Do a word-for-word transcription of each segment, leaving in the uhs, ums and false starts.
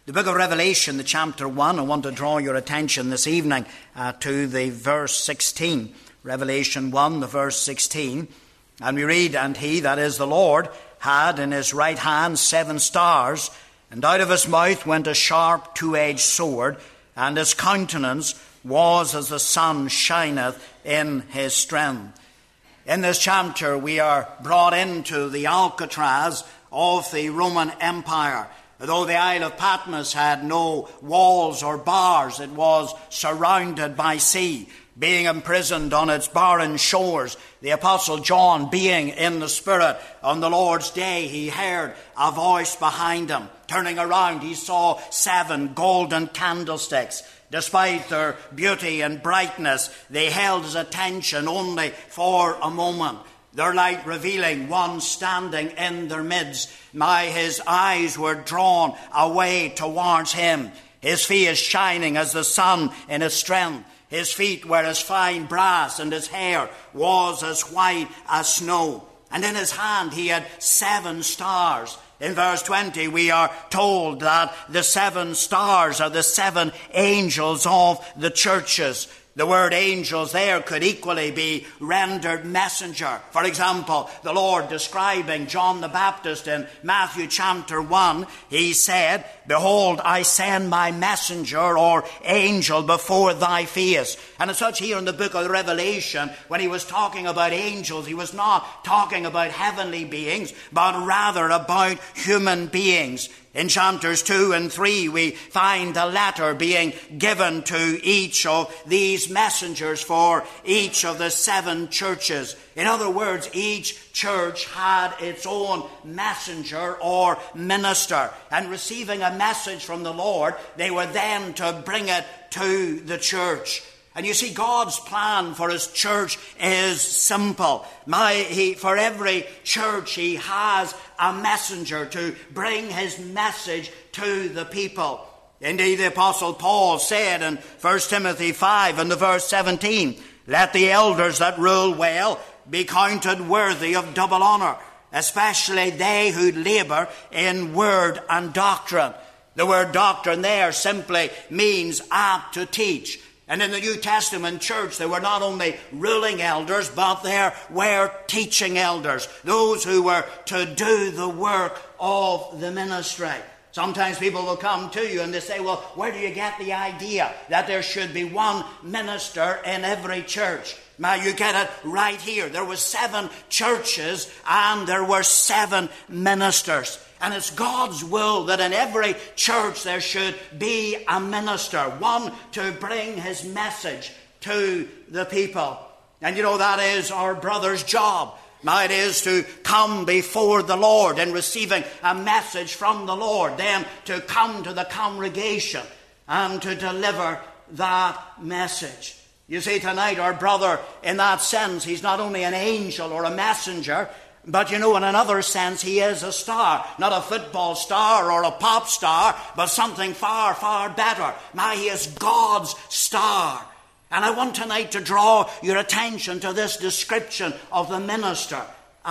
The book of Revelation, the chapter one, I want to draw your attention this evening uh, to the verse sixteen. Revelation one, the verse sixteen. And we read, "And he, that is the Lord, had in his right hand seven stars, and out of his mouth went a sharp two-edged sword, and his countenance was as the sun shineth in his strength." In this chapter we are brought into the Alcatraz of the Roman Empire. Though the Isle of Patmos had no walls or bars, it was surrounded by sea. Being imprisoned on its barren shores, the Apostle John, being in the Spirit on the Lord's day, he heard a voice behind him. Turning around, he saw seven golden candlesticks. Despite their beauty and brightness, they held his attention only for a moment. Their light revealing one standing in their midst. My, his eyes were drawn away towards him. His face shining as the sun in his strength. His feet were as fine brass, and his hair was as white as snow. And in his hand he had seven stars. In verse twenty we are told that the seven stars are the seven angels of the churches. The word angels there could equally be rendered messenger. For example, the Lord describing John the Baptist in Matthew chapter one, he said, "Behold, I send my messenger," or angel, "before thy face." And as such, here in the book of Revelation, when he was talking about angels, he was not talking about heavenly beings, but rather about human beings. In chapters two and three, we find a letter being given to each of these messengers for each of the seven churches. In other words, each church had its own messenger or minister. And receiving a message from the Lord, they were then to bring it to the church. And you see, God's plan for his church is simple. My, he, for every church, he has a messenger to bring his message to the people. Indeed, the Apostle Paul said in First Timothy five and the verse seventeen, "Let the elders that rule well be counted worthy of double honour, especially they who labour in word and doctrine." The word doctrine there simply means apt to teach. And in the New Testament church, there were not only ruling elders, but there were teaching elders, those who were to do the work of the ministry. Sometimes people will come to you and they say, "Well, where do you get the idea that there should be one minister in every church?" Now, you get it right here. There were seven churches and there were seven ministers. And it's God's will that in every church there should be a minister, one to bring his message to the people. And you know, that is our brother's job. Now, it is to come before the Lord and receiving a message from the Lord, then to come to the congregation and to deliver that message. You see, tonight our brother, in that sense, he's not only an angel or a messenger, but you know, in another sense, he is a star. Not a football star or a pop star, but something far, far better. Now, he is God's star. And I want tonight to draw your attention to this description of the minister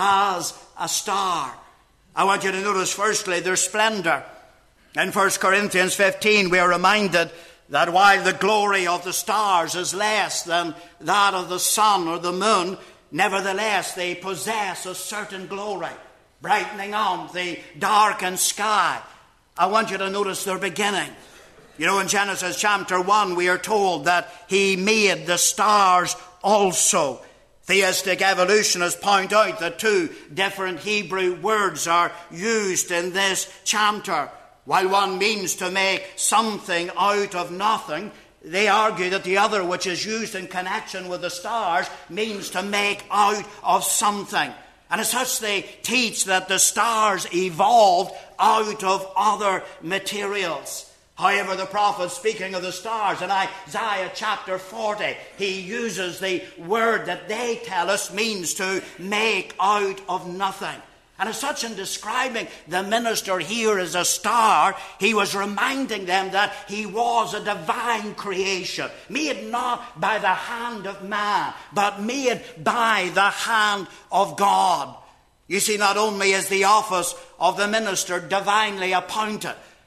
as a star. I want you to notice, firstly, their splendor. In First Corinthians fifteen, we are reminded that while the glory of the stars is less than that of the sun or the moon, nevertheless they possess a certain glory, brightening up the darkened sky. I want you to notice their beginning. You know, in Genesis chapter one, we are told that he made the stars also. Theistic evolutionists point out that two different Hebrew words are used in this chapter. While one means to make something out of nothing, they argue that the other, which is used in connection with the stars, means to make out of something. And as such, they teach that the stars evolved out of other materials. However, the prophet, speaking of the stars in Isaiah chapter forty, he uses the word that they tell us means to make out of nothing. And as such, in describing the minister here as a star, he was reminding them that he was a divine creation, made not by the hand of man, but made by the hand of God. You see, not only is the office of the minister divinely appointed,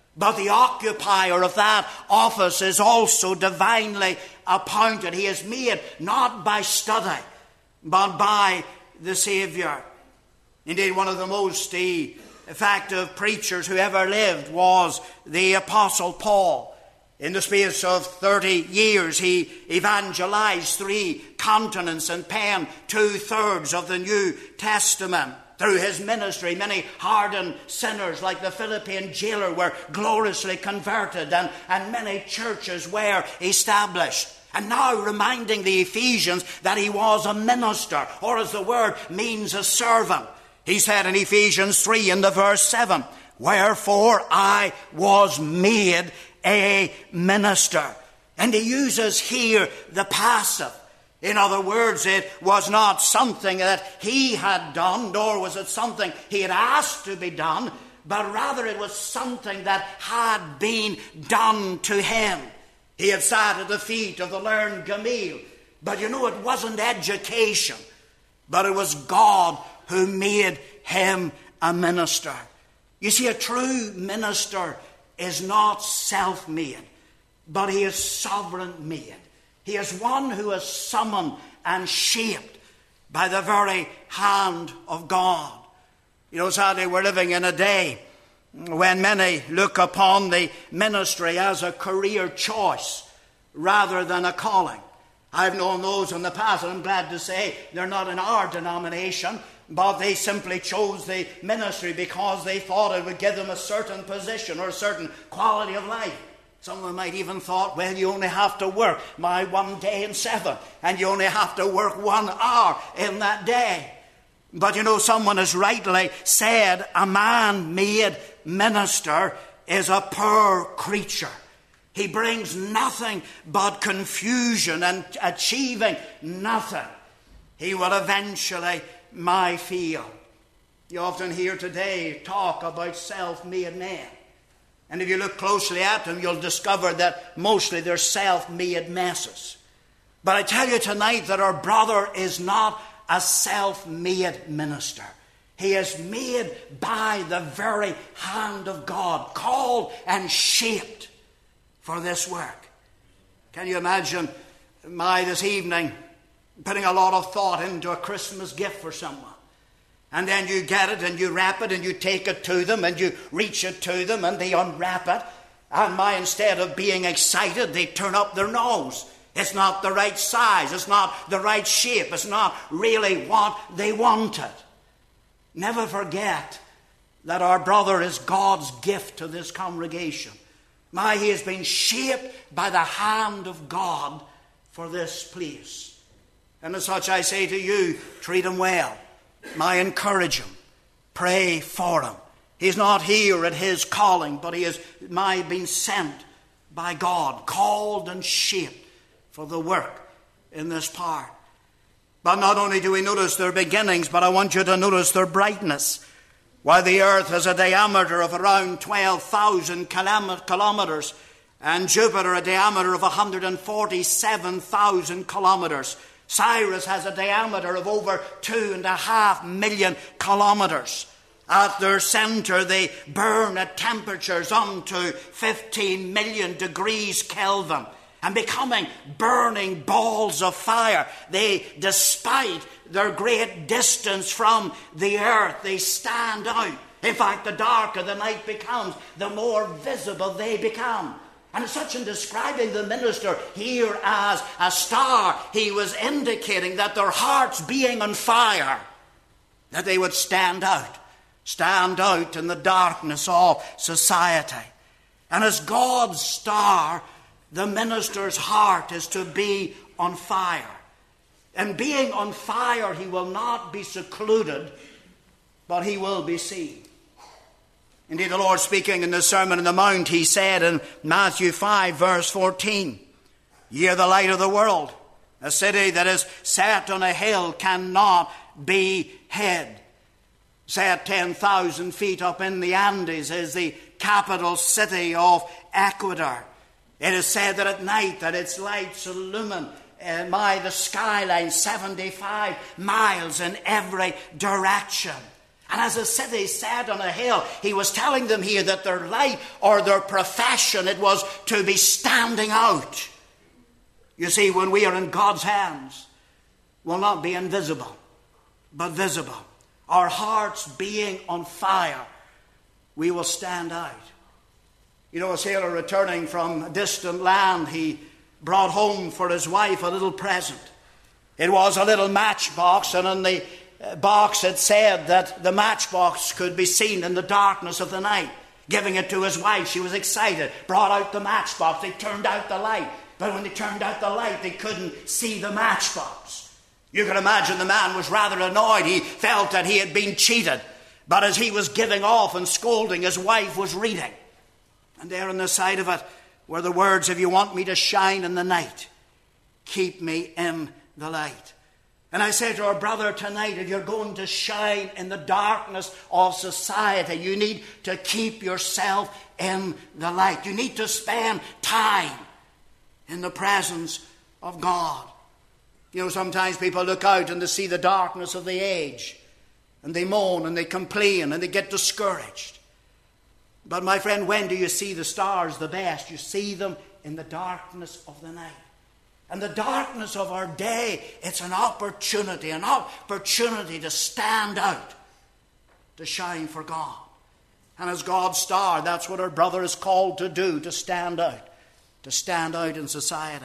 But the occupier of that office is also divinely appointed. He is made not by study, but by the Saviour. Indeed, one of the most effective preachers who ever lived was the Apostle Paul. In the space of thirty years, he evangelized three continents and penned two-thirds of the New Testament. Through his ministry, many hardened sinners like the Philippian jailer were gloriously converted, and, and many churches were established. And now reminding the Ephesians that he was a minister, or as the word means, a servant. He said in Ephesians three in the verse seven, "Wherefore I was made a minister." And he uses here the passive. In other words, it was not something that he had done, nor was it something he had asked to be done, but rather it was something that had been done to him. He had sat at the feet of the learned Gamaliel. But you know, it wasn't education, but it was God who made him a minister. You see, a true minister is not self-made, but he is sovereign-made. He is one who is summoned and shaped by the very hand of God. You know, sadly, we're living in a day when many look upon the ministry as a career choice rather than a calling. I've known those in the past, and I'm glad to say they're not in our denomination, but they simply chose the ministry because they thought it would give them a certain position or a certain quality of life. Some of them might even thought, well, you only have to work my one day in seven, and you only have to work one hour in that day. But you know, someone has rightly said, a man-made minister is a poor creature. He brings nothing but confusion and achieving nothing. He will eventually my field. You often hear today talk about self-made men. And if you look closely at them, you'll discover that mostly they're self-made messes. But I tell you tonight that our brother is not a self-made minister. He is made by the very hand of God, called and shaped for this work. Can you imagine my this evening putting a lot of thought into a Christmas gift for someone? And then you get it and you wrap it and you take it to them and you reach it to them and they unwrap it. And my, instead of being excited, they turn up their nose. It's not the right size. It's not the right shape. It's not really what they wanted. Never forget that our brother is God's gift to this congregation. My, he has been shaped by the hand of God for this place. And as such, I say to you, treat him well. My, encourage him. Pray for him. He's not here at his calling, but he is my being sent by God, called and shaped for the work in this part. But not only do we notice their beginnings, but I want you to notice their brightness. While the earth has a diameter of around twelve thousand kilometers, and Jupiter a diameter of one hundred forty-seven thousand kilometers, Cyrus has a diameter of over two and a half million kilometers. At their center, they burn at temperatures up to fifteen million degrees Kelvin. And becoming burning balls of fire, they, despite their great distance from the earth, they stand out. In fact, the darker the night becomes, the more visible they become. And as such, in describing the minister here as a star, he was indicating that their hearts being on fire, that they would stand out, stand out in the darkness of society. And as God's star, the minister's heart is to be on fire. And being on fire, he will not be secluded, but he will be seen. Indeed, the Lord, speaking in the Sermon on the Mount, he said in Matthew five, verse fourteen, "Ye are the light of the world. A city that is set on a hill cannot be hid." Set ten thousand feet up in the Andes is the capital city of Ecuador. It is said that at night that its lights illumine uh, my the skyline seventy-five miles in every direction. And as a city sat on a hill, he was telling them here that their light or their profession, it was to be standing out. You see, when we are in God's hands, we'll not be invisible, but visible. Our hearts being on fire, we will stand out. You know, a sailor returning from a distant land, he brought home for his wife a little present. It was a little matchbox, and in the box it said that the matchbox could be seen in the darkness of the night. Giving it to his wife, she was excited, brought out the matchbox. They turned out the light, but when they turned out the light, they couldn't see the matchbox. You can imagine the man was rather annoyed. He felt that he had been cheated. But as he was giving off and scolding, his wife was reading. And there on the side of it were the words, "If you want me to shine in the night, keep me in the light." And I say to our brother tonight, if you're going to shine in the darkness of society, you need to keep yourself in the light. You need to spend time in the presence of God. You know, sometimes people look out and they see the darkness of the age, and they moan and they complain and they get discouraged. But my friend, when do you see the stars the best? You see them in the darkness of the night. And the darkness of our day, it's an opportunity, an opportunity to stand out, to shine for God. And as God's star, that's what our brother is called to do, to stand out, to stand out in society.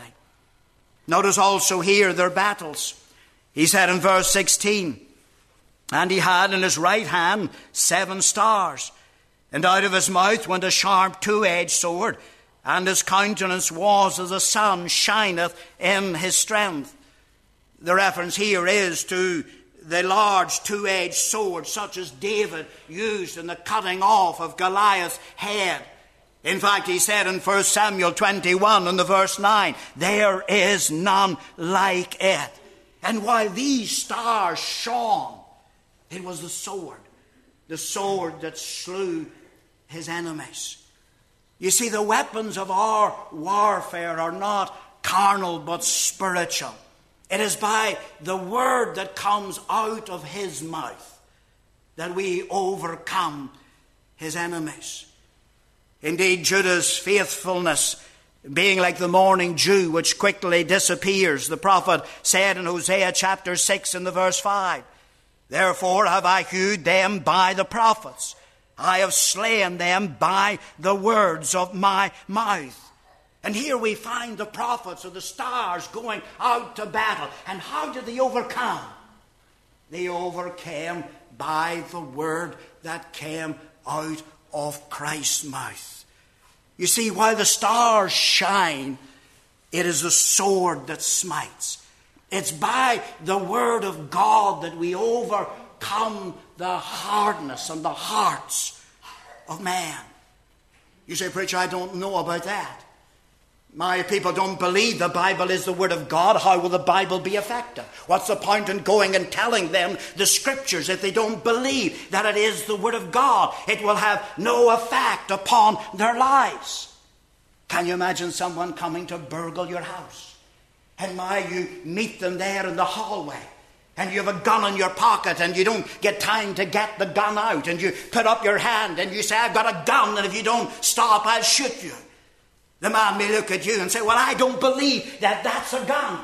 Notice also here their battles. He said in verse sixteen, "And he had in his right hand seven stars, and out of his mouth went a sharp two-edged sword, and his countenance was as the sun shineth in his strength." The reference here is to the large two-edged sword such as David used in the cutting off of Goliath's head. In fact, he said in First Samuel twenty-one and the verse nine, "There is none like it." And while these stars shone, it was the sword, the sword that slew his enemies. You see, the weapons of our warfare are not carnal but spiritual. It is by the word that comes out of his mouth that we overcome his enemies. Indeed, Judah's faithfulness being like the morning dew which quickly disappears. The prophet said in Hosea chapter six and the verse five, "Therefore have I hewed them by the prophets. I have slain them by the words of my mouth." And here we find the prophets or the stars going out to battle. And how did they overcome? They overcame by the word that came out of Christ's mouth. You see, while the stars shine, it is the sword that smites. It's by the word of God that we overcome the hardness and the hearts of man. You say, "Preacher, I don't know about that. My people don't believe the Bible is the word of God. How will the Bible be effective? What's the point in going and telling them the scriptures if they don't believe that it is the word of God? It will have no effect upon their lives." Can you imagine someone coming to burgle your house? And my, you meet them there in the hallway, and you have a gun in your pocket, and you don't get time to get the gun out, and you put up your hand and you say, "I've got a gun, and if you don't stop, I'll shoot you." The man may look at you and say, "Well, I don't believe that that's a gun."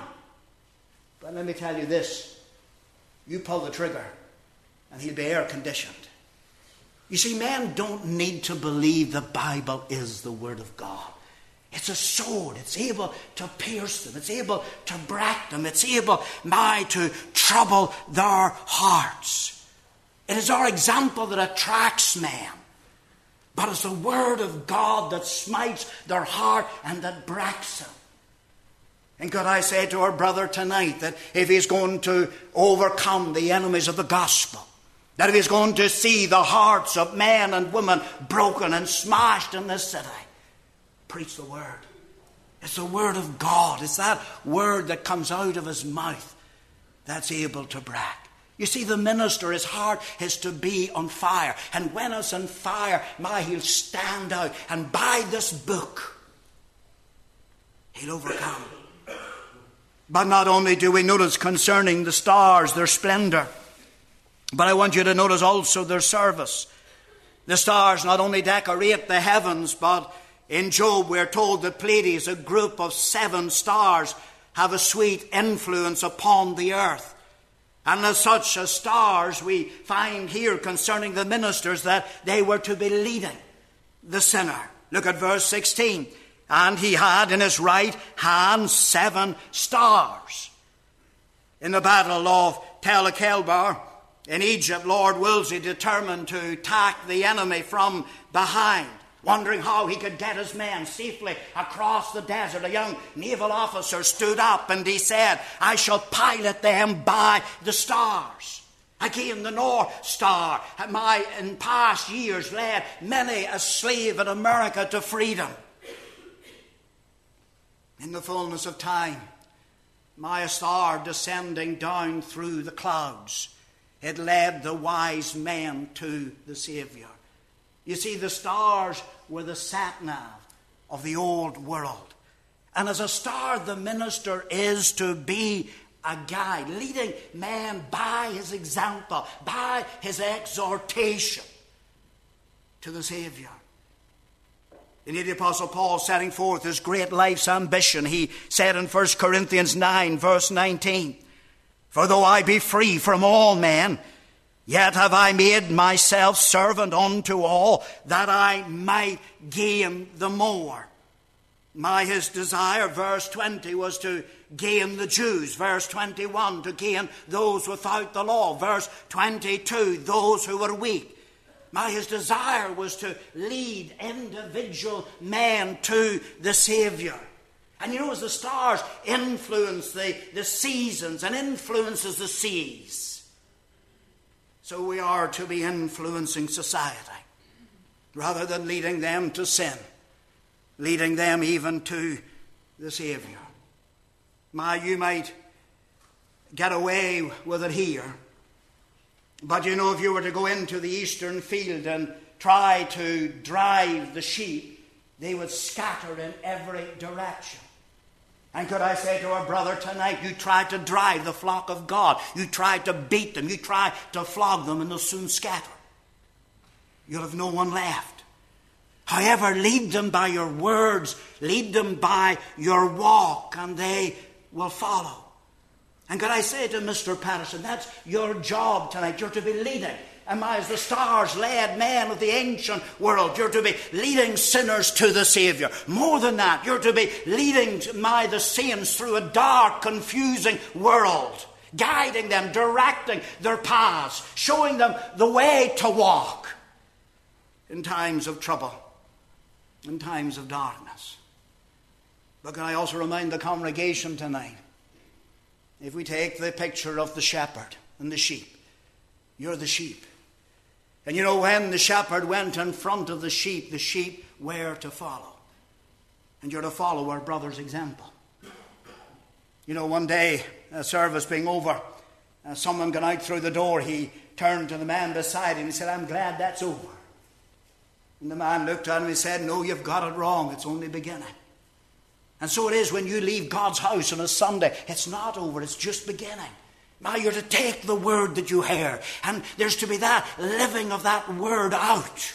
But let me tell you this. You pull the trigger and he'll be air conditioned. You see, men don't need to believe the Bible is the word of God. It's a sword. It's able to pierce them. It's able to break them. It's able now to trouble their hearts. It is our example that attracts men. But it's the word of God that smites their heart and that breaks them. And could I say to our brother tonight that if he's going to overcome the enemies of the gospel, that if he's going to see the hearts of men and women broken and smashed in this city, preach the word. It's the word of God. It's that word that comes out of his mouth that's able to break. You see, the minister, his heart is to be on fire. And when it's on fire, my, he'll stand out. And by this book, he'll overcome. But not only do we notice concerning the stars, their splendor. But I want you to notice also their service. The stars not only decorate the heavens, but in Job we're told that Pleiades, a group of seven stars, have a sweet influence upon the earth. And as such as stars, we find here concerning the ministers that they were to be leading the sinner. Look at verse sixteen. And he had in his right hand seven stars. In the battle of Tel el-Kelbar in Egypt, Lord Wolsey determined to attack the enemy from behind, wondering how he could get his men safely across the desert. A young naval officer stood up and he said, I shall pilot them by the stars. Again, the North Star, my, in past years, led many a slave in America to freedom. In the fullness of time, my star descending down through the clouds, it led the wise men to the Savior. You see, the stars were the sat-nav of the old world. And as a star, the minister is to be a guide, leading men by his example, by his exhortation to the Savior. Indeed, the Apostle Paul, setting forth his great life's ambition, he said in First Corinthians nine, verse nineteen, For though I be free from all men, yet have I made myself servant unto all, that I might gain the more. My his desire, verse twenty, was to gain the Jews. Verse twenty-one, to gain those without the law. Verse twenty-two, those who were weak. My his desire was to lead individual men to the Savior. And you know, as the stars influence the, the seasons and influences the seas, so we are to be influencing society, rather than leading them to sin, leading them even to the Savior. My, you might get away with it here, but you know, if you were to go into the eastern field and try to drive the sheep, they would scatter in every direction. And could I say to our brother tonight, you try to drive the flock of God, you try to beat them, you try to flog them, and they'll soon scatter. You'll have no one left. However, lead them by your words, lead them by your walk, and they will follow. And could I say to Mister Patterson, that's your job tonight. You're to be leading. And as the stars led men of the ancient world, you're to be leading sinners to the Savior. More than that, you're to be leading my the saints through a dark, confusing world, guiding them, directing their paths, showing them the way to walk in times of trouble, in times of darkness. But can I also remind the congregation tonight, if we take the picture of the shepherd and the sheep, you're the sheep. And you know, when the shepherd went in front of the sheep, the sheep were to follow. And you're to follow our brother's example. You know, one day, a service being over, uh, someone got out through the door. He turned to the man beside him and said, I'm glad that's over. And the man looked at him and said, no, you've got it wrong. It's only beginning. And so it is when you leave God's house on a Sunday. It's not over, it's just beginning. Now you're to take the word that you hear, and there's to be that living of that word out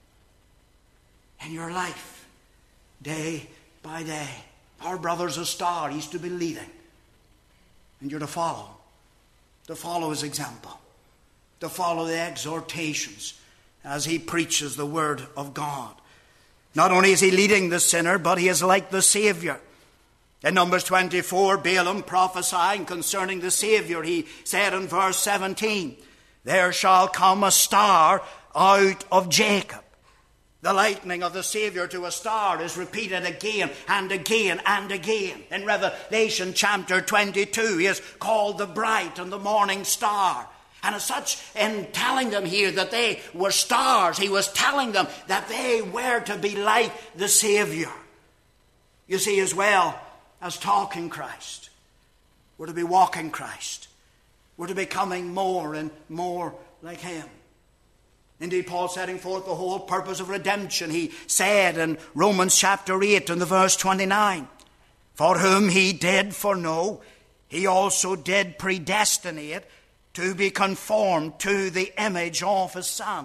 in your life, day by day. Our brother's a star, he's to be leading. And you're to follow, to follow his example, to follow the exhortations as he preaches the word of God. Not only is he leading the sinner, but he is like the Savior. In Numbers twenty-four, Balaam prophesying concerning the Savior, he said in verse seventeen, there shall come a star out of Jacob. The lightning of the Savior to a star is repeated again and again and again. In Revelation chapter twenty-two, he is called the bright and the morning star. And as such, in telling them here that they were stars, he was telling them that they were to be like the Savior. You see, as well as talking Christ, we're to be walking Christ. We're to be becoming more and more like him. Indeed, Paul setting forth the whole purpose of redemption, he said in Romans chapter eight and the verse twenty-nine, for whom he did foreknow, he also did predestinate to be conformed to the image of his Son.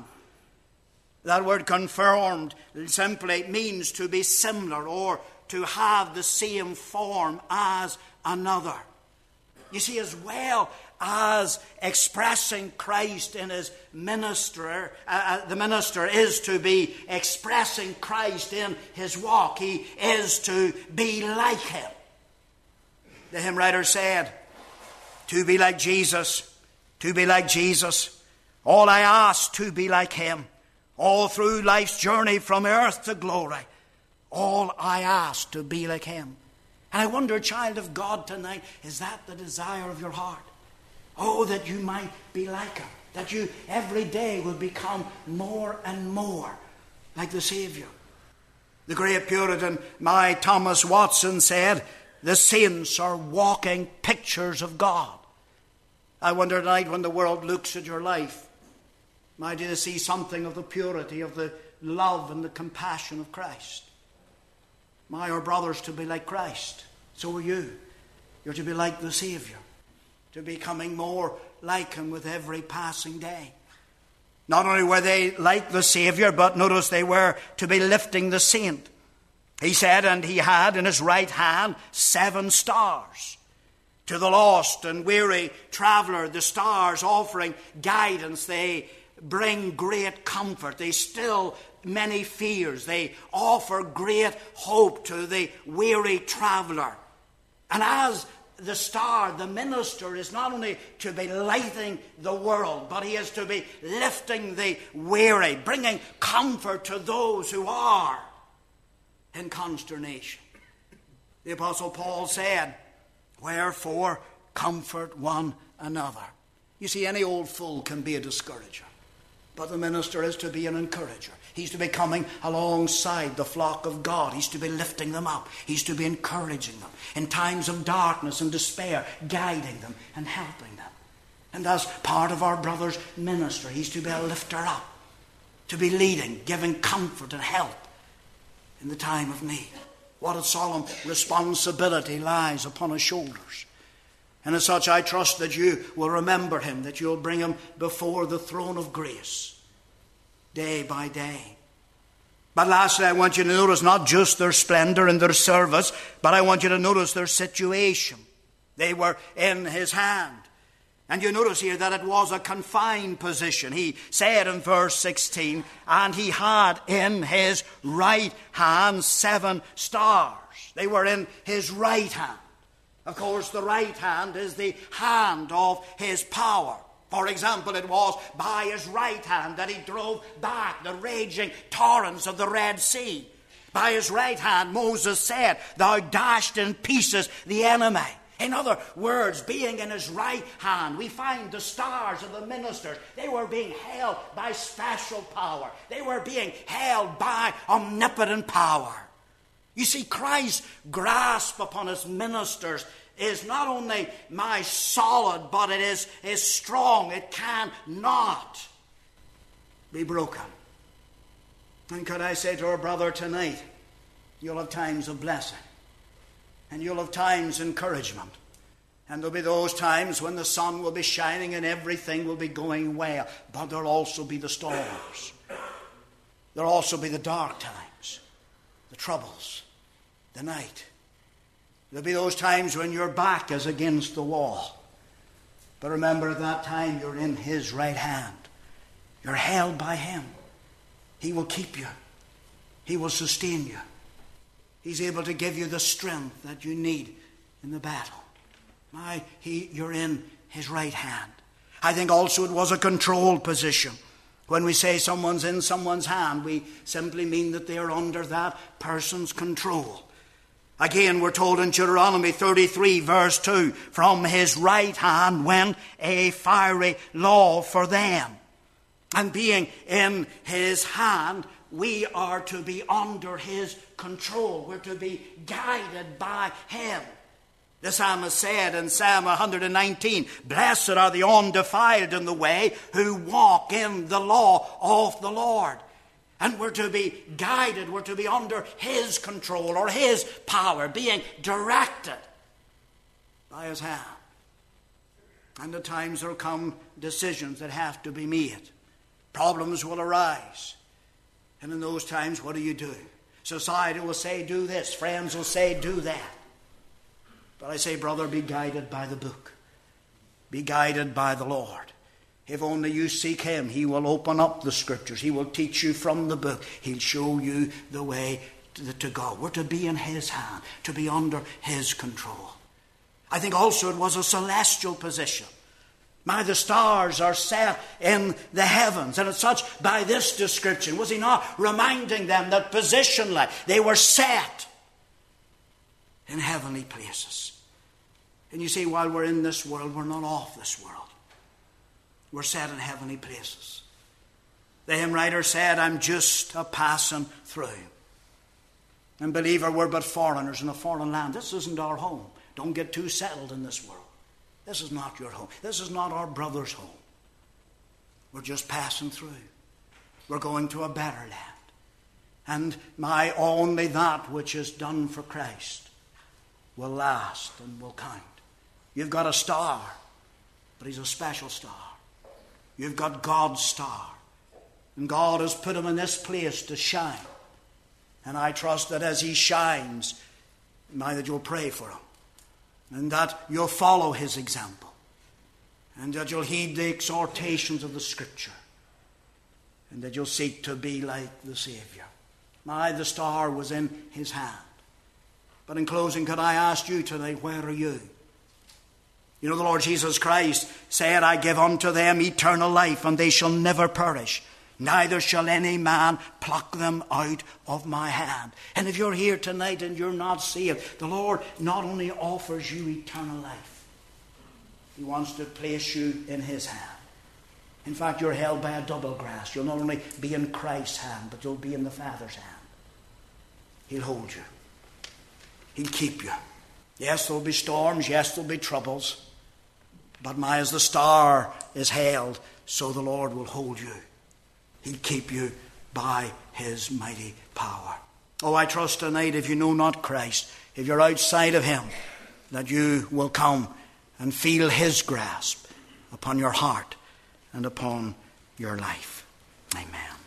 That word conformed simply means to be similar or to have the same form as another. You see, as well as expressing Christ in his minister, uh, the minister is to be expressing Christ in his walk. He is to be like him. The hymn writer said, to be like Jesus, to be like Jesus. All I ask, to be like him. All through life's journey from earth to glory, all I ask, to be like him. And I wonder, child of God, tonight, is that the desire of your heart? Oh, that you might be like him. That you every day will become more and more like the Savior. The great Puritan, my Thomas Watson, said, the saints are walking pictures of God. I wonder tonight, when the world looks at your life, might you see something of the purity, of the love and the compassion of Christ? My, our brothers, to be like Christ. So are you. You're to be like the Savior. To be becoming more like him with every passing day. Not only were they like the Savior, but notice they were to be lifting the saint. He said, and he had in his right hand seven stars. To the lost and weary traveller, the stars offering guidance, they bring great comfort. They still many fears. They offer great hope to the weary traveller. And as the star, the minister, is not only to be lighting the world, but he is to be lifting the weary, bringing comfort to those who are in consternation. The Apostle Paul said, wherefore comfort one another. You see, any old fool can be a discourager. But the minister is to be an encourager. He's to be coming alongside the flock of God. He's to be lifting them up. He's to be encouraging them in times of darkness and despair, guiding them and helping them. And as part of our brother's ministry, he's to be a lifter up, to be leading, giving comfort and help in the time of need. What a solemn responsibility lies upon his shoulders. And as such, I trust that you will remember him, that you'll bring him before the throne of grace, day by day. But lastly, I want you to notice not just their splendor and their service, but I want you to notice their situation. They were in his hand. And you notice here that it was a confined position. He said in verse sixteen, and he had in his right hand seven stars. They were in his right hand. Of course, the right hand is the hand of his power. For example, it was by his right hand that he drove back the raging torrents of the Red Sea. By his right hand, Moses said, thou dashed in pieces the enemy. In other words, being in his right hand, we find the stars of the ministers. They were being held by special power. They were being held by omnipotent power. You see, Christ's grasp upon his ministers is not only my solid, but it is, is strong. It cannot be broken. And could I say to our brother tonight, you'll have times of blessing. And you'll have times of encouragement. And there'll be those times when the sun will be shining and everything will be going well. But there'll also be the storms. There'll also be the dark times, the troubles, the night. There'll be those times when your back is against the wall. But remember, at that time you're in his right hand. You're held by him. He will keep you. He will sustain you. He's able to give you the strength that you need in the battle. My, he, you're in his right hand. I think also it was a controlled position. When we say someone's in someone's hand, we simply mean that they are under that person's control. Again, we're told in Deuteronomy thirty-three, verse two, from his right hand went a fiery law for them. And being in his hand, we are to be under his control. We're to be guided by him. The psalmist said in Psalm one nineteen, blessed are the undefiled in the way who walk in the law of the Lord. And we're to be guided, we're to be under his control or his power, being directed by his hand. And at times there will come decisions that have to be made. Problems will arise. And in those times, what do you do? Society will say, do this. Friends will say, do that. But I say, brother, be guided by the book. Be guided by the Lord. If only you seek him, he will open up the scriptures. He will teach you from the book. He'll show you the way to, to go. We're to be in his hand, to be under his control. I think also it was a celestial position. My, the stars are set in the heavens. And as such, by this description, was he not reminding them that positionally they were set in heavenly places? And you see, while we're in this world, we're not off this world. We're set in heavenly places. The hymn writer said, I'm just a passing through. And believer, we're but foreigners in a foreign land. This isn't our home. Don't get too settled in this world. This is not your home. This is not our brother's home. We're just passing through. We're going to a better land. And my only that which is done for Christ will last and will count. You've got a star, but he's a special star. You've got God's star. And God has put him in this place to shine. And I trust that as he shines, my, that you'll pray for him. And that you'll follow his example. And that you'll heed the exhortations of the Scripture. And that you'll seek to be like the Savior. My, the star was in his hand. But in closing, could I ask you tonight, where are you? You know, the Lord Jesus Christ said, I give unto them eternal life, and they shall never perish. Neither shall any man pluck them out of my hand. And if you're here tonight and you're not saved, the Lord not only offers you eternal life, he wants to place you in his hand. In fact, you're held by a double grasp. You'll not only be in Christ's hand, but you'll be in the Father's hand. He'll hold you. He'll keep you. Yes, there'll be storms. Yes, there'll be troubles. But my, as the star is held, so the Lord will hold you. He'll keep you by his mighty power. Oh, I trust tonight, if you know not Christ, if you're outside of him, that you will come and feel his grasp upon your heart and upon your life. Amen.